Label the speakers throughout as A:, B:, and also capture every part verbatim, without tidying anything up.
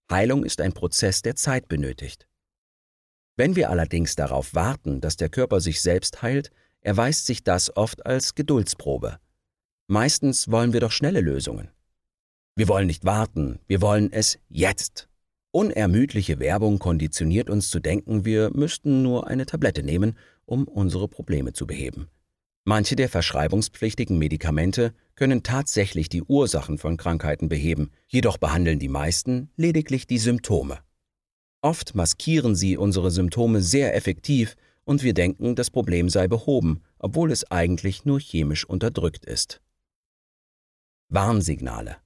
A: Heilung ist ein Prozess, der Zeit benötigt. Wenn wir allerdings darauf warten, dass der Körper sich selbst heilt, erweist sich das oft als Geduldsprobe. Meistens wollen wir doch schnelle Lösungen. Wir wollen nicht warten, wir wollen es jetzt. Unermüdliche Werbung konditioniert uns zu denken, wir müssten nur eine Tablette nehmen, um unsere Probleme zu beheben. Manche der verschreibungspflichtigen Medikamente können tatsächlich die Ursachen von Krankheiten beheben, jedoch behandeln die meisten lediglich die Symptome. Oft maskieren sie unsere Symptome sehr effektiv und wir denken, das Problem sei behoben, obwohl es eigentlich nur chemisch unterdrückt ist. Warnsignale.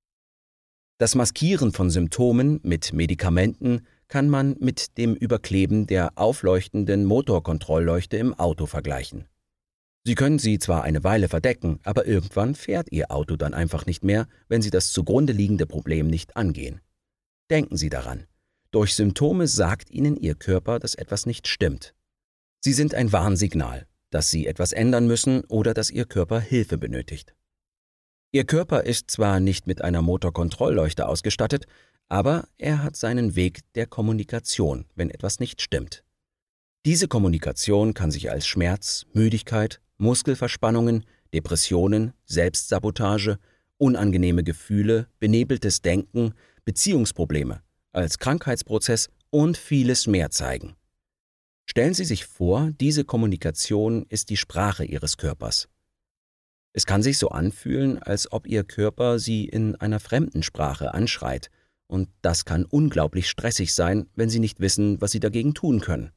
A: Das Maskieren von Symptomen mit Medikamenten kann man mit dem Überkleben der aufleuchtenden Motorkontrollleuchte im Auto vergleichen. Sie können sie zwar eine Weile verdecken, aber irgendwann fährt Ihr Auto dann einfach nicht mehr, wenn Sie das zugrunde liegende Problem nicht angehen. Denken Sie daran, durch Symptome sagt Ihnen Ihr Körper, dass etwas nicht stimmt. Sie sind ein Warnsignal, dass Sie etwas ändern müssen oder dass Ihr Körper Hilfe benötigt. Ihr Körper ist zwar nicht mit einer Motorkontrollleuchte ausgestattet, aber er hat seinen Weg der Kommunikation, wenn etwas nicht stimmt. Diese Kommunikation kann sich als Schmerz, Müdigkeit, Muskelverspannungen, Depressionen, Selbstsabotage, unangenehme Gefühle, benebeltes Denken, Beziehungsprobleme, als Krankheitsprozess und vieles mehr zeigen. Stellen Sie sich vor, diese Kommunikation ist die Sprache Ihres Körpers. Es kann sich so anfühlen, als ob Ihr Körper Sie in einer fremden Sprache anschreit, und das kann unglaublich stressig sein, wenn Sie nicht wissen, was Sie dagegen tun können.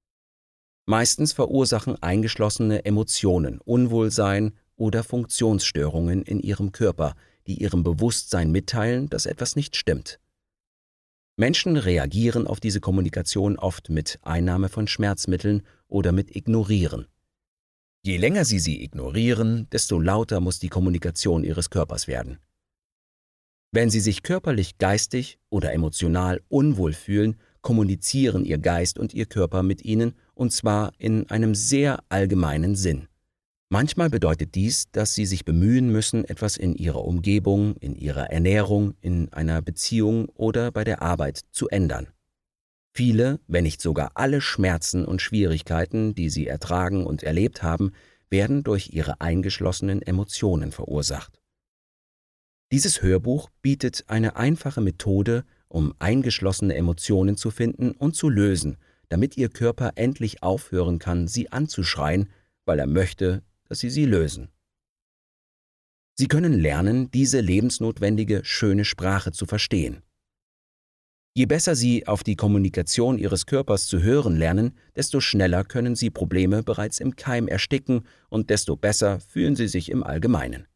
A: Meistens verursachen eingeschlossene Emotionen, Unwohlsein oder Funktionsstörungen in Ihrem Körper, die Ihrem Bewusstsein mitteilen, dass etwas nicht stimmt. Menschen reagieren auf diese Kommunikation oft mit Einnahme von Schmerzmitteln oder mit Ignorieren. Je länger Sie sie ignorieren, desto lauter muss die Kommunikation Ihres Körpers werden. Wenn Sie sich körperlich, geistig oder emotional unwohl fühlen, kommunizieren Ihr Geist und Ihr Körper mit Ihnen, und zwar in einem sehr allgemeinen Sinn. Manchmal bedeutet dies, dass Sie sich bemühen müssen, etwas in Ihrer Umgebung, in Ihrer Ernährung, in einer Beziehung oder bei der Arbeit zu ändern. Viele, wenn nicht sogar alle Schmerzen und Schwierigkeiten, die Sie ertragen und erlebt haben, werden durch Ihre eingeschlossenen Emotionen verursacht. Dieses Hörbuch bietet eine einfache Methode, um eingeschlossene Emotionen zu finden und zu lösen, damit Ihr Körper endlich aufhören kann, sie anzuschreien, weil er möchte, dass Sie sie lösen. Sie können lernen, diese lebensnotwendige, schöne Sprache zu verstehen. Je besser Sie auf die Kommunikation Ihres Körpers zu hören lernen, desto schneller können Sie Probleme bereits im Keim ersticken und desto besser fühlen Sie sich im Allgemeinen.